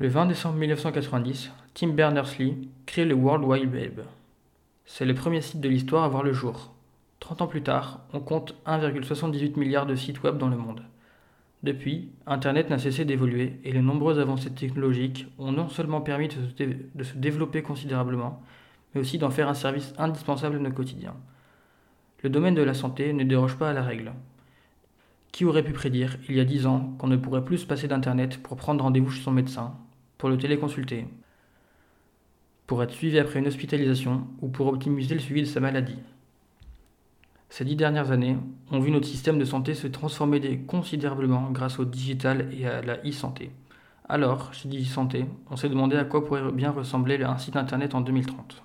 Le 20 décembre 1990, Tim Berners-Lee crée le World Wide Web. C'est le premier site de l'histoire à voir le jour. 30 ans plus tard, on compte 1,78 milliard de sites web dans le monde. Depuis, Internet n'a cessé d'évoluer et les nombreuses avancées technologiques ont non seulement permis de se développer considérablement, mais aussi d'en faire un service indispensable à nos quotidiens. Le domaine de la santé ne déroge pas à la règle. Qui aurait pu prédire, il y a 10 ans, qu'on ne pourrait plus se passer d'Internet pour prendre rendez-vous chez son médecin, pour le téléconsulter, pour être suivi après une hospitalisation ou pour optimiser le suivi de sa maladie. Ces 10 dernières années ont vu notre système de santé se transformer considérablement grâce au digital et à la e-santé. Alors, chez DigiSanté, on s'est demandé à quoi pourrait bien ressembler un site internet en 2030.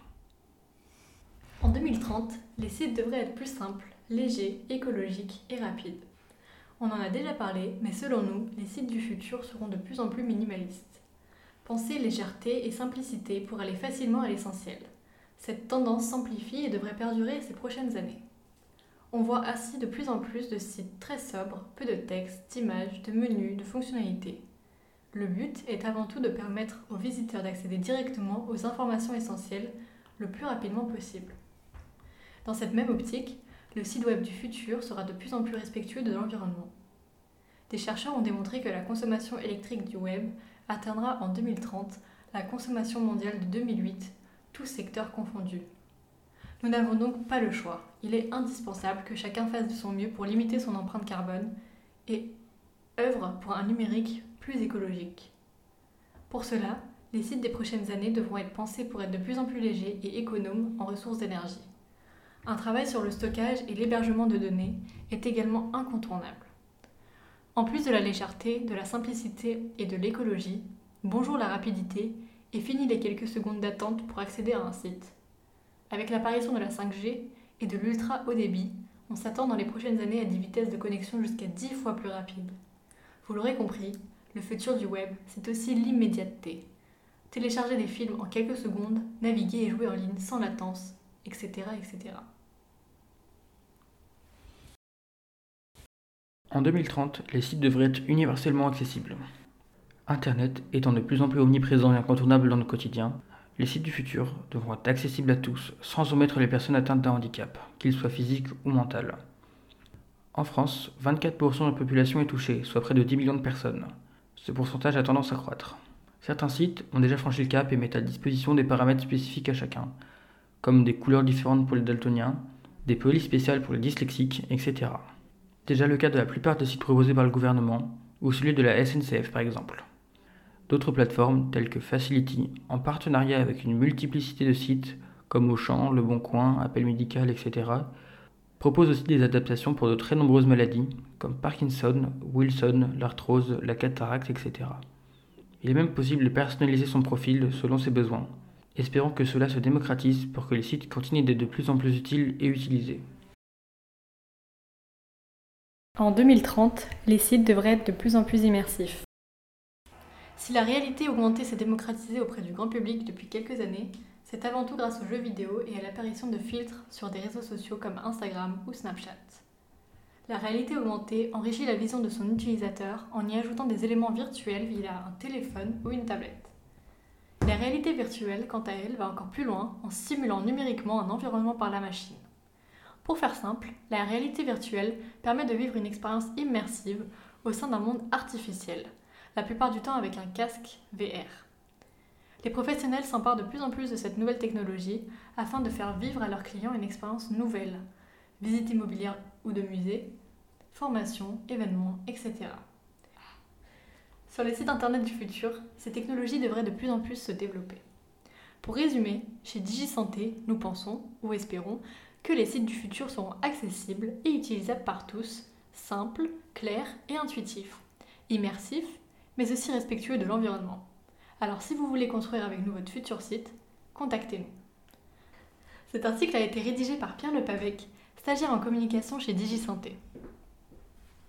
En 2030, les sites devraient être plus simples, légers, écologiques et rapides. On en a déjà parlé, mais selon nous, les sites du futur seront de plus en plus minimalistes. Pensez légèreté et simplicité pour aller facilement à l'essentiel. Cette tendance s'amplifie et devrait perdurer ces prochaines années. On voit ainsi de plus en plus de sites très sobres, peu de texte, d'images, de menus, de fonctionnalités. Le but est avant tout de permettre aux visiteurs d'accéder directement aux informations essentielles le plus rapidement possible. Dans cette même optique, le site web du futur sera de plus en plus respectueux de l'environnement. Des chercheurs ont démontré que la consommation électrique du web atteindra en 2030 la consommation mondiale de 2008, tous secteurs confondus. Nous n'avons donc pas le choix. Il est indispensable que chacun fasse de son mieux pour limiter son empreinte carbone et œuvre pour un numérique plus écologique. Pour cela, les sites des prochaines années devront être pensés pour être de plus en plus légers et économes en ressources d'énergie. Un travail sur le stockage et l'hébergement de données est également incontournable. En plus de la légèreté, de la simplicité et de l'écologie, bonjour la rapidité et fini les quelques secondes d'attente pour accéder à un site. Avec l'apparition de la 5G et de l'ultra haut débit, on s'attend dans les prochaines années à des vitesses de connexion jusqu'à 10 fois plus rapides. Vous l'aurez compris, le futur du web, c'est aussi l'immédiateté. Télécharger des films en quelques secondes, naviguer et jouer en ligne sans latence, etc. etc. En 2030, les sites devraient être universellement accessibles. Internet étant de plus en plus omniprésent et incontournable dans notre quotidien, les sites du futur devront être accessibles à tous, sans omettre les personnes atteintes d'un handicap, qu'il soit physique ou mental. En France, 24% de la population est touchée, soit près de 10 millions de personnes. Ce pourcentage a tendance à croître. Certains sites ont déjà franchi le cap et mettent à disposition des paramètres spécifiques à chacun, comme des couleurs différentes pour les daltoniens, des polices spéciales pour les dyslexiques, etc. Déjà le cas de la plupart des sites proposés par le gouvernement, ou celui de la SNCF par exemple. D'autres plateformes, telles que Facility, en partenariat avec une multiplicité de sites, comme Auchan, Le Bon Coin, Appel Médical, etc., proposent aussi des adaptations pour de très nombreuses maladies, comme Parkinson, Wilson, l'arthrose, la cataracte, etc. Il est même possible de personnaliser son profil selon ses besoins. Espérons que cela se démocratise pour que les sites continuent d'être de plus en plus utiles et utilisés. En 2030, les sites devraient être de plus en plus immersifs. Si la réalité augmentée s'est démocratisée auprès du grand public depuis quelques années, c'est avant tout grâce aux jeux vidéo et à l'apparition de filtres sur des réseaux sociaux comme Instagram ou Snapchat. La réalité augmentée enrichit la vision de son utilisateur en y ajoutant des éléments virtuels via un téléphone ou une tablette. La réalité virtuelle, quant à elle, va encore plus loin en simulant numériquement un environnement par la machine. Pour faire simple, la réalité virtuelle permet de vivre une expérience immersive au sein d'un monde artificiel, la plupart du temps avec un casque VR. Les professionnels s'emparent de plus en plus de cette nouvelle technologie afin de faire vivre à leurs clients une expérience nouvelle, visite immobilière ou de musée, formation, événements, etc. Sur les sites internet du futur, ces technologies devraient de plus en plus se développer. Pour résumer, chez DigiSanté, nous pensons, ou espérons, que les sites du futur seront accessibles et utilisables par tous, simples, clairs et intuitifs, immersifs, mais aussi respectueux de l'environnement. Alors si vous voulez construire avec nous votre futur site, contactez-nous. Cet article a été rédigé par Pierre Lepavec, stagiaire en communication chez DigiSanté.